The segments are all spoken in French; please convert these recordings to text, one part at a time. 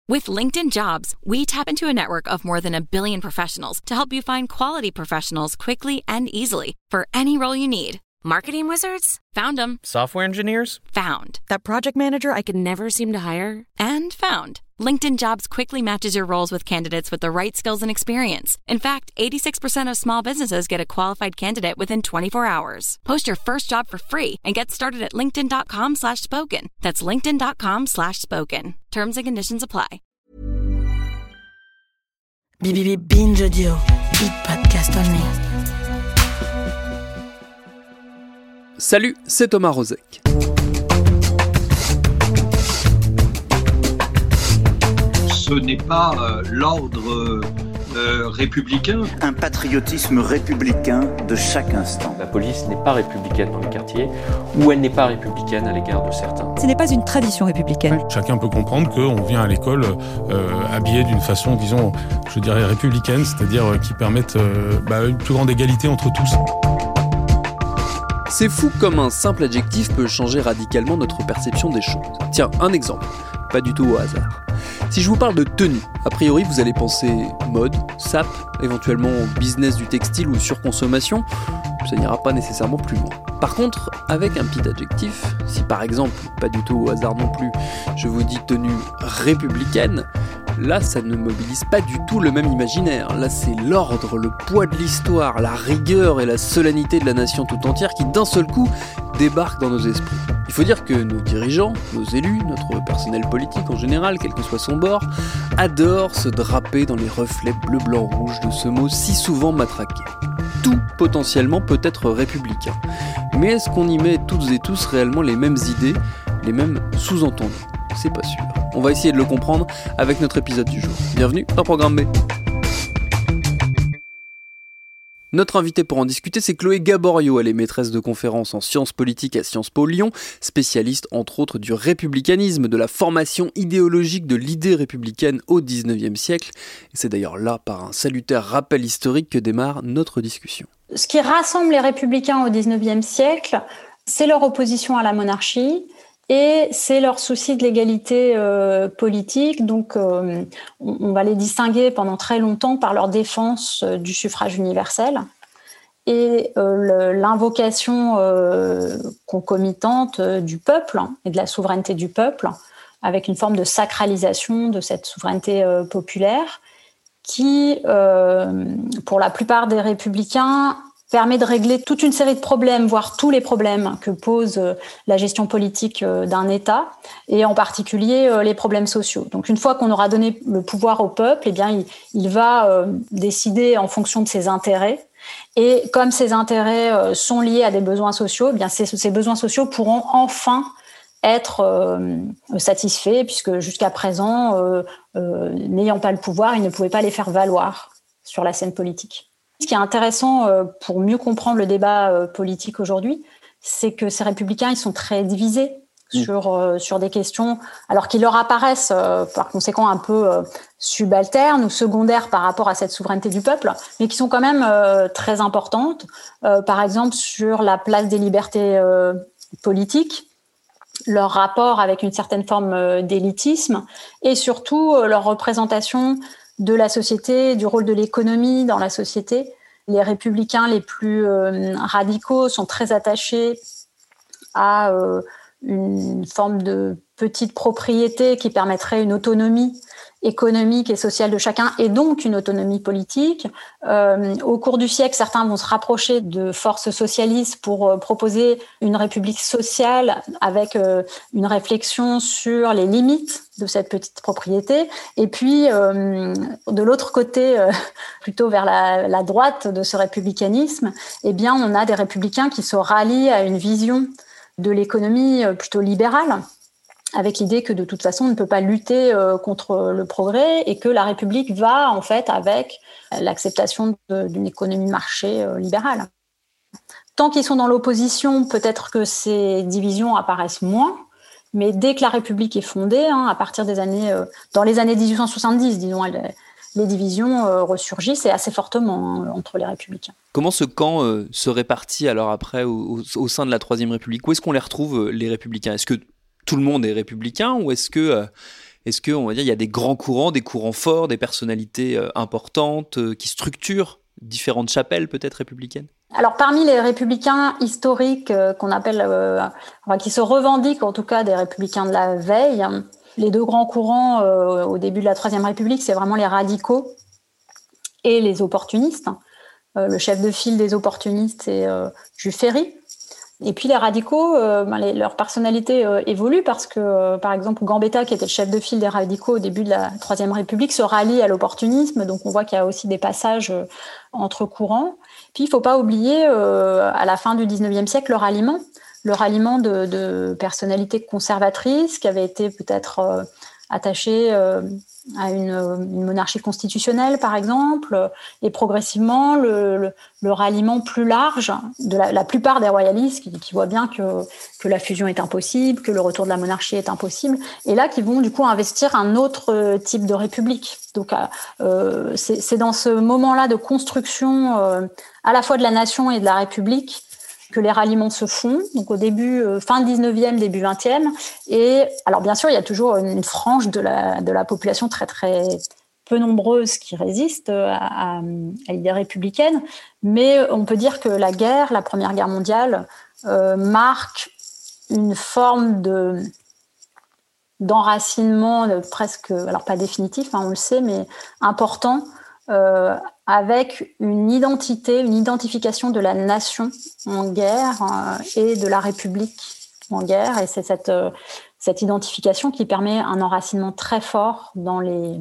With LinkedIn Jobs, we tap into a network of more than 1 billion professionals to help you find quality professionals quickly and easily for any role you need. Marketing wizards? Found them. Software engineers? Found. That project manager I could never seem to hire? And found. LinkedIn Jobs quickly matches your roles with candidates with the right skills and experience. In fact, 86% of small businesses get a qualified candidate within 24 hours. Post your first job for free and get started at linkedin.com/spoken. That's linkedin.com/spoken. Terms and conditions apply. Binge Audio, Big Podcast Only. Salut, c'est Thomas Rozek. Ce n'est pas l'ordre républicain. Un patriotisme républicain de chaque instant. La police n'est pas républicaine dans les quartiers, ou elle n'est pas républicaine à l'égard de certains. Ce n'est pas une tradition républicaine. Chacun peut comprendre qu'on vient à l'école habillé d'une façon, disons, je dirais républicaine, c'est-à-dire qui permette une plus grande égalité entre tous. C'est fou comme un simple adjectif peut changer radicalement notre perception des choses. Tiens, un exemple, pas du tout au hasard. Si je vous parle de tenue, a priori vous allez penser mode, sap, éventuellement business du textile ou surconsommation, ça n'ira pas nécessairement plus loin. Par contre, avec un petit adjectif, si par exemple, pas du tout au hasard non plus, je vous dis tenue républicaine, là ça ne mobilise pas du tout le même imaginaire. Là c'est l'ordre, le poids de l'histoire, la rigueur et la solennité de la nation tout entière qui d'un seul coup débarquent dans nos esprits. Il faut dire que nos dirigeants, nos élus, notre personnel politique en général, quel que soit son bord, adorent se draper dans les reflets bleu, blanc, rouge de ce mot si souvent matraqué. Tout potentiellement peut être républicain. Mais est-ce qu'on y met toutes et tous réellement les mêmes idées, les mêmes sous-entendus ? C'est pas sûr. On va essayer de le comprendre avec notre épisode du jour. Bienvenue dans Programme B. Notre invitée pour en discuter, c'est Chloé Gaborio. Elle est maîtresse de conférences en sciences politiques à Sciences Po Lyon, spécialiste entre autres du républicanisme, de la formation idéologique de l'idée républicaine au XIXe siècle. Et c'est d'ailleurs là, par un salutaire rappel historique, que démarre notre discussion. Ce qui rassemble les républicains au XIXe siècle, c'est leur opposition à la monarchie et c'est leur souci de l'égalité politique. Donc, on va les distinguer pendant très longtemps par leur défense du suffrage universel et l'invocation concomitante du peuple et de la souveraineté du peuple, avec une forme de sacralisation de cette souveraineté populaire qui, pour la plupart des républicains, permet de régler toute une série de problèmes, voire tous les problèmes que pose la gestion politique d'un État, et en particulier les problèmes sociaux. Donc une fois qu'on aura donné le pouvoir au peuple, eh bien, il va décider en fonction de ses intérêts. Et comme ces intérêts sont liés à des besoins sociaux, eh bien, ces besoins sociaux pourront enfin être satisfaits, puisque jusqu'à présent, n'ayant pas le pouvoir, ils ne pouvaient pas les faire valoir sur la scène politique. Ce qui est intéressant pour mieux comprendre le débat politique aujourd'hui, c'est que ces républicains, ils sont très divisés sur des questions, alors qu'ils leur apparaissent par conséquent un peu subalternes ou secondaires par rapport à cette souveraineté du peuple, mais qui sont quand même très importantes. Par exemple, sur la place des libertés politiques, leur rapport avec une certaine forme d'élitisme et surtout leur représentation de la société, du rôle de l'économie dans la société. Les républicains les plus radicaux sont très attachés à une forme de petite propriété qui permettrait une autonomie économique et sociale de chacun, et donc une autonomie politique. Au cours du siècle, certains vont se rapprocher de forces socialistes pour proposer une république sociale avec une réflexion sur les limites de cette petite propriété. Et puis, de l'autre côté, plutôt vers la droite de ce républicanisme, eh bien, on a des républicains qui se rallient à une vision de l'économie plutôt libérale, avec l'idée que de toute façon on ne peut pas lutter contre le progrès et que la République va en fait avec l'acceptation d'une économie de marché libérale. Tant qu'ils sont dans l'opposition, peut-être que ces divisions apparaissent moins, mais dès que la République est fondée, à partir des années, dans les années 1870, disons, les divisions ressurgissent et assez fortement entre les républicains. Comment ce camp se répartit alors après au sein de la Troisième République ? Où est-ce qu'on les retrouve, les républicains ? Est-ce que tout le monde est républicain ou est-ce que Est-ce qu'on va dire il y a des grands courants, des courants forts, des personnalités importantes qui structurent différentes chapelles peut-être républicaines ? Alors parmi les républicains historiques qu'on appelle, qui se revendiquent en tout cas des républicains de la veille, les deux grands courants au début de la Troisième République, c'est vraiment les radicaux et les opportunistes. Le chef de file des opportunistes, c'est Jules Ferry. Et puis les radicaux, leur personnalité évolue parce que, par exemple, Gambetta, qui était le chef de file des radicaux au début de la Troisième République, se rallie à l'opportunisme. Donc on voit qu'il y a aussi des passages entre courants. Puis il ne faut pas oublier, à la fin du XIXe siècle, le ralliement de personnalités conservatrices qui avaient été peut-être attachées à une monarchie constitutionnelle, par exemple, et progressivement le ralliement plus large de la plupart des royalistes qui voient bien que la fusion est impossible, que le retour de la monarchie est impossible, et là qui vont du coup investir un autre type de république. Donc c'est dans ce moment-là de construction à la fois de la nation et de la République que les ralliements se font, donc au début, fin 19e, début 20e. Et alors bien sûr, il y a toujours une frange de la population très très peu nombreuse qui résiste à l'idée républicaine, mais on peut dire que la Première Guerre mondiale, marque une forme d'enracinement presque, alors pas définitif, on le sait, mais important, avec une identification de la nation en guerre et de la République en guerre. Et c'est cette identification qui permet un enracinement très fort dans les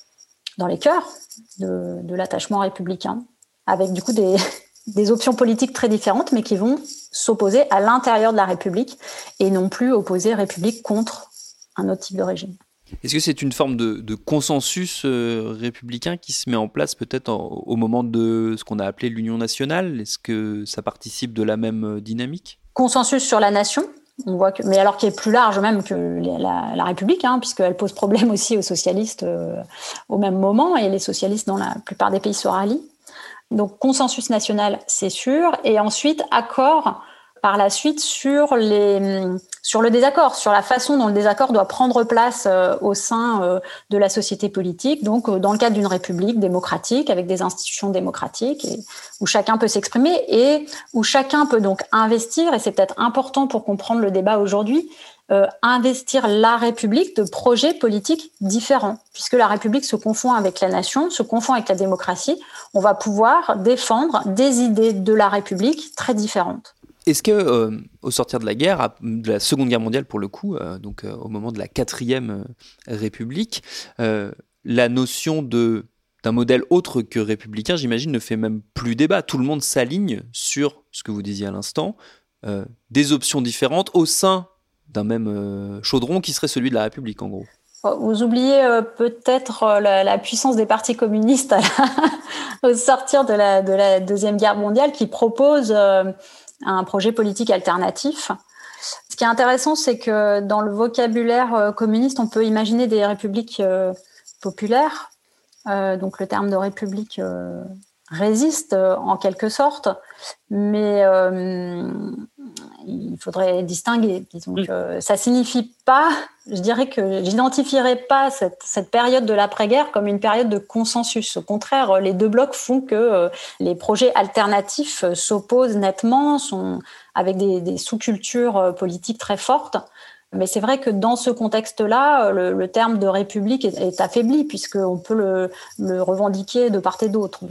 cœurs de l'attachement républicain, avec du coup des options politiques très différentes, mais qui vont s'opposer à l'intérieur de la République et non plus opposer République contre un autre type de régime. Est-ce que c'est une forme de consensus républicain qui se met en place peut-être au moment de ce qu'on a appelé l'Union nationale ? Est-ce que ça participe de la même dynamique ? Consensus sur la nation, on voit mais alors qui est plus large même que la République, puisqu'elle pose problème aussi aux socialistes au même moment, et les socialistes dans la plupart des pays se rallient. Donc consensus national, c'est sûr, et ensuite accord par la suite sur le désaccord, sur la façon dont le désaccord doit prendre place au sein de la société politique, donc dans le cadre d'une république démocratique, avec des institutions démocratiques, où chacun peut s'exprimer et où chacun peut donc investir, et c'est peut-être important pour comprendre le débat aujourd'hui, investir la République de projets politiques différents. Puisque la République se confond avec la nation, se confond avec la démocratie, on va pouvoir défendre des idées de la République très différentes. Est-ce que, au sortir de la guerre, de la Seconde Guerre mondiale pour le coup, donc au moment de la 4e République, la notion d'un modèle autre que républicain, j'imagine, ne fait même plus débat. Tout le monde s'aligne sur ce que vous disiez à l'instant, des options différentes au sein d'un même chaudron qui serait celui de la République, en gros. Vous oubliez peut-être la puissance des partis communistes au sortir de la Deuxième Guerre mondiale, qui propose un projet politique alternatif. Ce qui est intéressant, c'est que dans le vocabulaire communiste, on peut imaginer des républiques populaires. Donc le terme de république résiste en quelque sorte, mais il faudrait distinguer. Disons que ça signifie pas, je dirais que j'identifierais pas cette période de l'après-guerre comme une période de consensus. Au contraire, les deux blocs font que les projets alternatifs s'opposent nettement, sont avec des sous-cultures politiques très fortes. Mais c'est vrai que dans ce contexte-là, le terme de république est affaibli, puisqu'on peut le revendiquer de part et d'autre.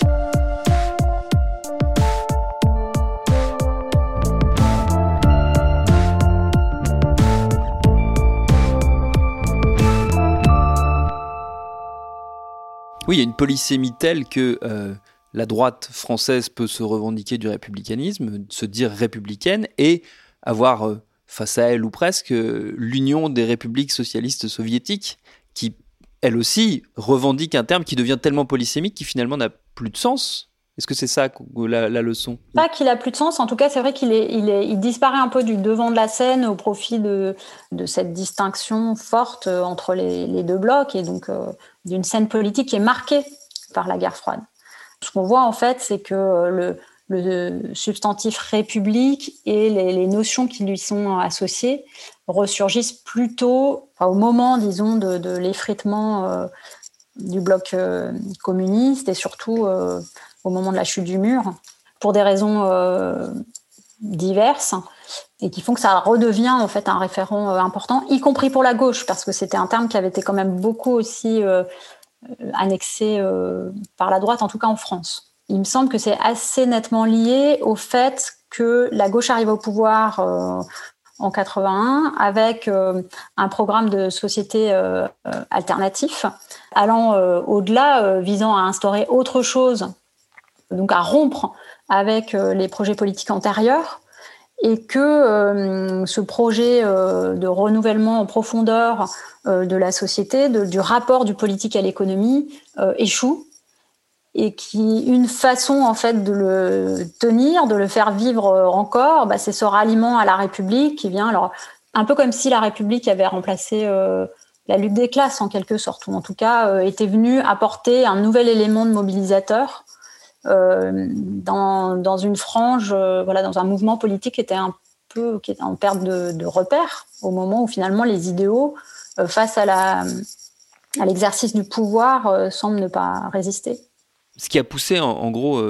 Oui, il y a une polysémie telle que la droite française peut se revendiquer du républicanisme, se dire républicaine, et avoir face à elle ou presque l'Union des républiques socialistes soviétiques, qui elle aussi revendique un terme qui devient tellement polysémique qu'il finalement n'a plus de sens. Est-ce que c'est ça la leçon ? Pas qu'il a plus de sens, en tout cas c'est vrai qu'il disparaît un peu du devant de la scène au profit de cette distinction forte entre les deux blocs, et donc d'une scène politique qui est marquée par la guerre froide. Ce qu'on voit en fait, c'est que le substantif république et les notions qui lui sont associées ressurgissent plutôt au moment, disons, de l'effritement du bloc communiste et surtout au moment de la chute du mur, pour des raisons diverses, et qui font que ça redevient en fait un référent important, y compris pour la gauche, parce que c'était un terme qui avait été quand même beaucoup aussi annexé par la droite, en tout cas en France. Il me semble que c'est assez nettement lié au fait que la gauche arrive au pouvoir en 81 avec un programme de société alternatif allant au-delà, visant à instaurer autre chose, donc à rompre avec les projets politiques antérieurs, et que ce projet de renouvellement en profondeur de la société, du rapport du politique à l'économie échoue, et qui, une façon en fait de le tenir, de le faire vivre encore, c'est ce ralliement à la République qui vient, alors un peu comme si la République avait remplacé la lutte des classes en quelque sorte, ou en tout cas était venue apporter un nouvel élément de mobilisateur dans une frange, dans un mouvement politique qui était en perte de repères au moment où finalement les idéaux face à l'exercice du pouvoir semblent ne pas résister. Ce qui a poussé en gros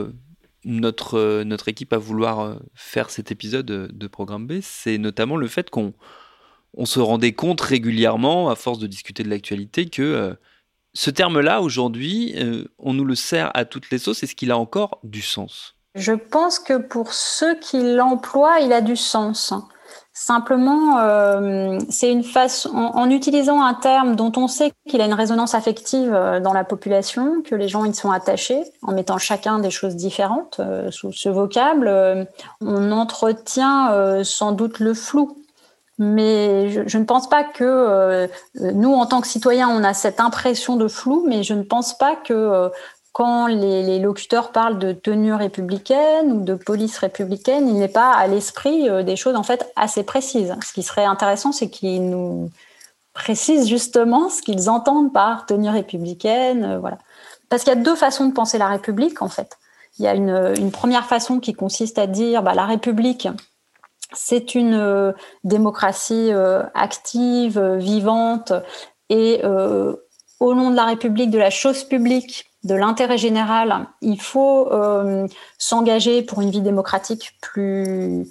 notre équipe à vouloir faire cet épisode de Programme B, c'est notamment le fait qu'on se rendait compte régulièrement, à force de discuter de l'actualité, que ce terme-là, aujourd'hui, on nous le sert à toutes les sauces. Est-ce qu'il a encore du sens ? Je pense que pour ceux qui l'emploient, il a du sens. Simplement, c'est une façon, en utilisant un terme dont on sait qu'il a une résonance affective dans la population, que les gens y sont attachés, en mettant chacun des choses différentes sous ce vocable, on entretient sans doute le flou. Mais je ne pense pas que nous, en tant que citoyens, on a cette impression de flou, mais je ne pense pas que quand les locuteurs parlent de tenue républicaine ou de police républicaine, il n'est pas à l'esprit des choses en fait assez précises. Ce qui serait intéressant, c'est qu'ils nous précisent justement ce qu'ils entendent par tenue républicaine, voilà. Parce qu'il y a deux façons de penser la République en fait. Il y a une première façon qui consiste à dire la République, c'est une démocratie active, vivante, et au nom de la République, de la chose publique, de l'intérêt général, il faut s'engager pour une vie démocratique plus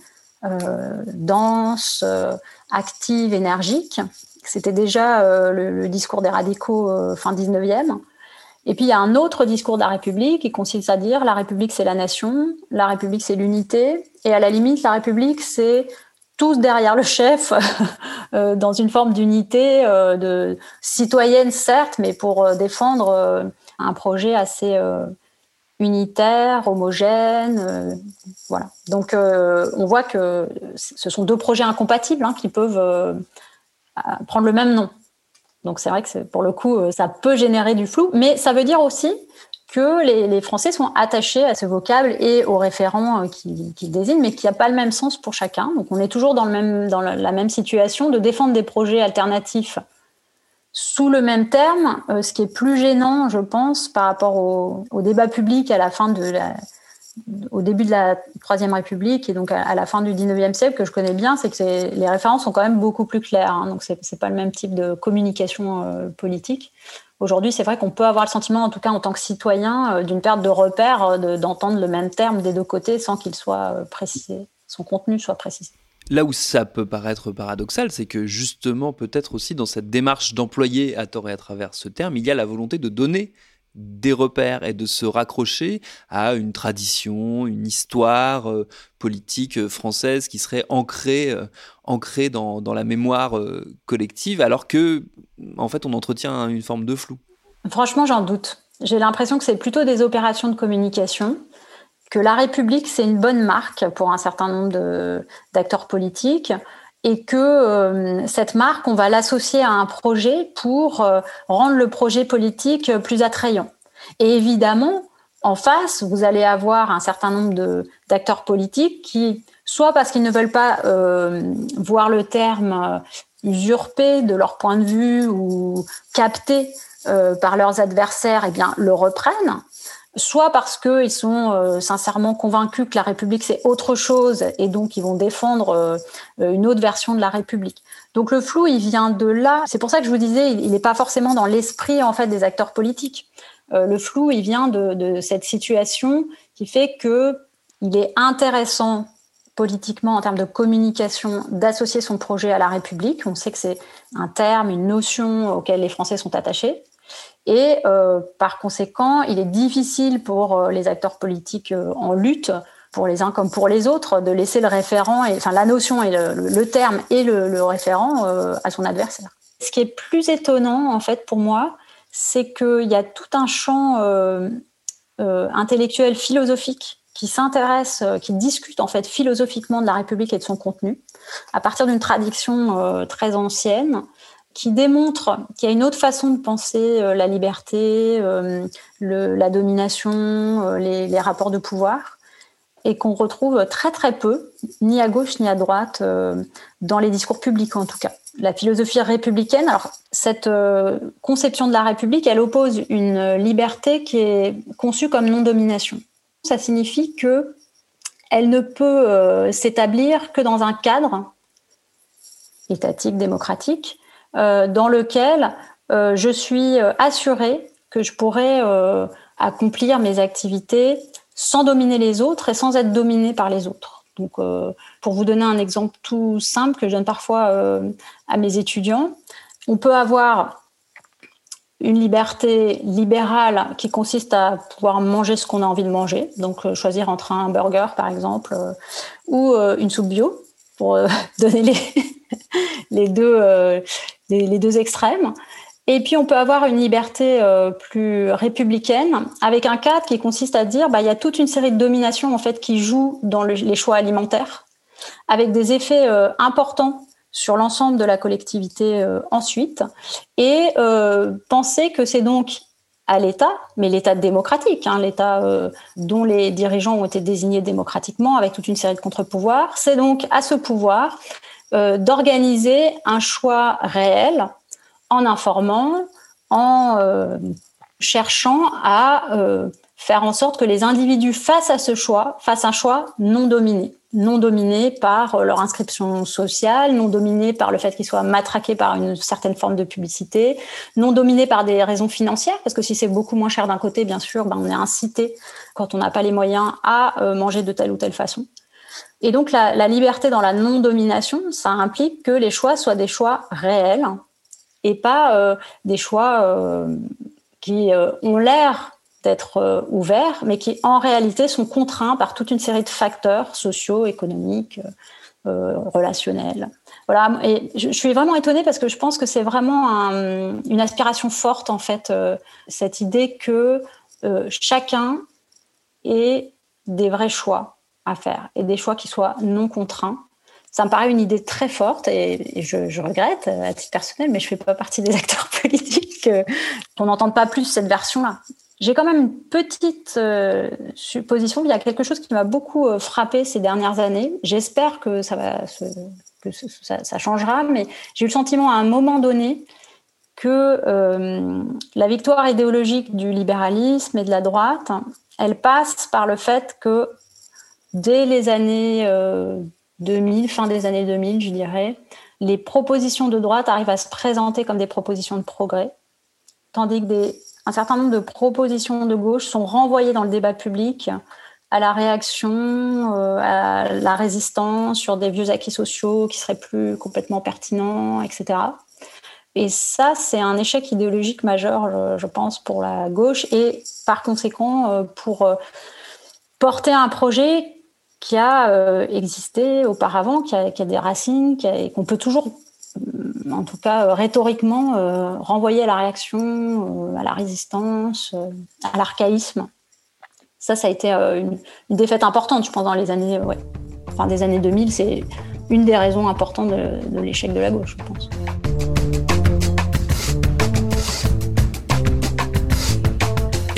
dense, active, énergique. C'était déjà le discours des radicaux fin 19e. Et puis il y a un autre discours de la République qui consiste à dire la République c'est la nation, la République c'est l'unité, et à la limite la République c'est tous derrière le chef, dans une forme d'unité de citoyenne certes, mais pour défendre un projet assez unitaire, homogène, voilà. Donc on voit que ce sont deux projets incompatibles qui peuvent prendre le même nom. Donc c'est vrai que pour le coup, ça peut générer du flou, mais ça veut dire aussi que les Français sont attachés à ce vocable et aux référents qui désignent, mais qui n'a pas le même sens pour chacun. Donc on est toujours dans la même situation de défendre des projets alternatifs sous le même terme, ce qui est plus gênant, je pense, par rapport au débat public à la fin au début de la Troisième République et donc à la fin du XIXe siècle, que je connais bien, c'est que les références sont quand même beaucoup plus claires. Donc c'est pas le même type de communication politique. Aujourd'hui, c'est vrai qu'on peut avoir le sentiment, en tout cas en tant que citoyen, d'une perte de repères, d'entendre le même terme des deux côtés sans qu'il soit précisé, son contenu soit précisé. Là où ça peut paraître paradoxal, c'est que justement, peut-être aussi dans cette démarche d'employer à tort et à travers ce terme, il y a la volonté de donner des repères et de se raccrocher à une tradition, une histoire politique française qui serait ancrée dans la mémoire collective, alors que, en fait, on entretient une forme de flou. Franchement, j'en doute. J'ai l'impression que c'est plutôt des opérations de communication, que la République, c'est une bonne marque pour un certain nombre d'acteurs politiques, et que cette marque, on va l'associer à un projet pour rendre le projet politique plus attrayant. Et évidemment, en face, vous allez avoir un certain nombre d'acteurs politiques qui, soit parce qu'ils ne veulent pas voir le terme usurpé de leur point de vue ou capté par leurs adversaires, le reprennent, soit parce qu'ils sont sincèrement convaincus que la République, c'est autre chose, et donc ils vont défendre une autre version de la République. Donc le flou, il vient de là. C'est pour ça que je vous disais, il n'est pas forcément dans l'esprit en fait des acteurs politiques. Le flou, il vient de cette situation qui fait qu'il est intéressant politiquement, en termes de communication, d'associer son projet à la République. On sait que c'est un terme, une notion auquel les Français sont attachés. Et par conséquent, il est difficile pour les acteurs politiques en lutte, pour les uns comme pour les autres, de laisser le référent, la notion et le terme et le référent à son adversaire. Ce qui est plus étonnant, en fait, pour moi, c'est qu'il y a tout un champ intellectuel, philosophique, qui s'intéresse, qui discute en fait philosophiquement de la République et de son contenu, à partir d'une tradition très ancienne, qui démontre qu'il y a une autre façon de penser la liberté, la domination, les rapports de pouvoir, et qu'on retrouve très très peu, ni à gauche ni à droite, dans les discours publics en tout cas. La philosophie républicaine, alors cette conception de la République, elle oppose une liberté qui est conçue comme non-domination. Ça signifie qu'elle ne peut s'établir que dans un cadre étatique, démocratique, dans lequel je suis assurée que je pourrai accomplir mes activités sans dominer les autres et sans être dominée par les autres. Donc, pour vous donner un exemple tout simple que je donne parfois à mes étudiants, on peut avoir une liberté libérale qui consiste à pouvoir manger ce qu'on a envie de manger, donc choisir entre un burger par exemple ou une soupe bio, pour donner les deux extrêmes. Et puis on peut avoir une liberté plus républicaine avec un cadre qui consiste à dire il y a toute une série de dominations en fait qui jouent dans les choix alimentaires, avec des effets importants sur l'ensemble de la collectivité ensuite, et penser que c'est donc à l'État, mais l'État démocratique, l'État dont les dirigeants ont été désignés démocratiquement avec toute une série de contre-pouvoirs, c'est donc à ce pouvoir d'organiser un choix réel en informant, en cherchant à faire en sorte que les individus fassent un choix non dominé par leur inscription sociale, non dominé par le fait qu'ils soient matraqués par une certaine forme de publicité, non dominé par des raisons financières, parce que si c'est beaucoup moins cher d'un côté, bien sûr, on est incité, quand on n'a pas les moyens, à manger de telle ou telle façon. Et donc la liberté dans la non-domination, ça implique que les choix soient des choix réels et pas des choix qui ont l'air d'être ouverts, mais qui en réalité sont contraints par toute une série de facteurs sociaux, économiques, relationnels. Voilà. Et je suis vraiment étonnée parce que je pense que c'est vraiment une aspiration forte, en fait, cette idée que chacun ait des vrais choix à faire et des choix qui soient non contraints. Ça me paraît une idée très forte et je regrette à titre personnel, mais je ne fais pas partie des acteurs politiques qu'on n'entende pas plus cette version-là. J'ai quand même une petite supposition. Il y a quelque chose qui m'a beaucoup frappée ces dernières années. J'espère que ça changera, mais j'ai eu le sentiment à un moment donné que la victoire idéologique du libéralisme et de la droite, elle passe par le fait que dès les années 2000, fin des années 2000, je dirais, les propositions de droite arrivent à se présenter comme des propositions de progrès, tandis que un certain nombre de propositions de gauche sont renvoyées dans le débat public à la réaction, à la résistance sur des vieux acquis sociaux qui seraient plus complètement pertinents, etc. Et ça, c'est un échec idéologique majeur, je pense, pour la gauche et par conséquent pour porter un projet qui a existé auparavant, qui a des racines, et qu'on peut toujours, en tout cas rhétoriquement, renvoyer à la réaction, à la résistance, à l'archaïsme. Ça a été une défaite importante, je pense, dans les années, des années 2000. C'est une des raisons importantes de l'échec de la gauche, je pense.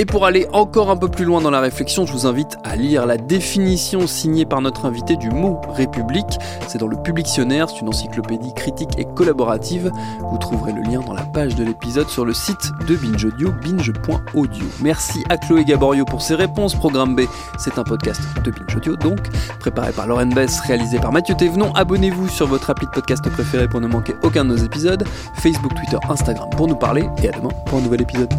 Et pour aller encore un peu plus loin dans la réflexion, je vous invite à lire la définition signée par notre invité du mot République. C'est dans le Publictionnaire, c'est une encyclopédie critique et collaborative. Vous trouverez le lien dans la page de l'épisode sur le site de Binge Audio, binge.audio. Merci à Chloé Gaborio pour ses réponses. Programme B, c'est un podcast de Binge Audio, donc préparé par Lauren Bess, réalisé par Mathieu Thévenon. Abonnez-vous sur votre appli de podcast préféré pour ne manquer aucun de nos épisodes. Facebook, Twitter, Instagram pour nous parler. Et à demain pour un nouvel épisode.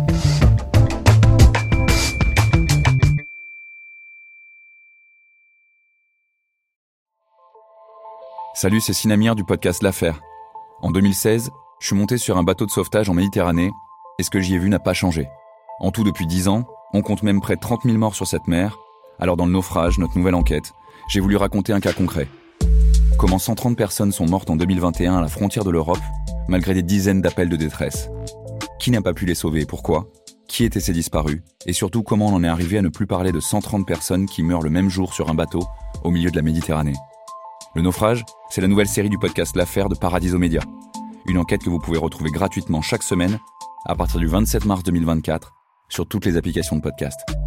Salut, c'est Sinamir du podcast L'Affaire. En 2016, je suis monté sur un bateau de sauvetage en Méditerranée et ce que j'y ai vu n'a pas changé. En tout, depuis 10 ans, on compte même près de 30 000 morts sur cette mer. Alors dans le naufrage, notre nouvelle enquête, j'ai voulu raconter un cas concret. Comment 130 personnes sont mortes en 2021 à la frontière de l'Europe, malgré des dizaines d'appels de détresse. Qui n'a pas pu les sauver et pourquoi ? Qui étaient ces disparus ? Et surtout, comment on en est arrivé à ne plus parler de 130 personnes qui meurent le même jour sur un bateau au milieu de la Méditerranée ? Le naufrage, c'est la nouvelle série du podcast L'Affaire de Paradiso Media. Une enquête que vous pouvez retrouver gratuitement chaque semaine à partir du 27 mars 2024 sur toutes les applications de podcast.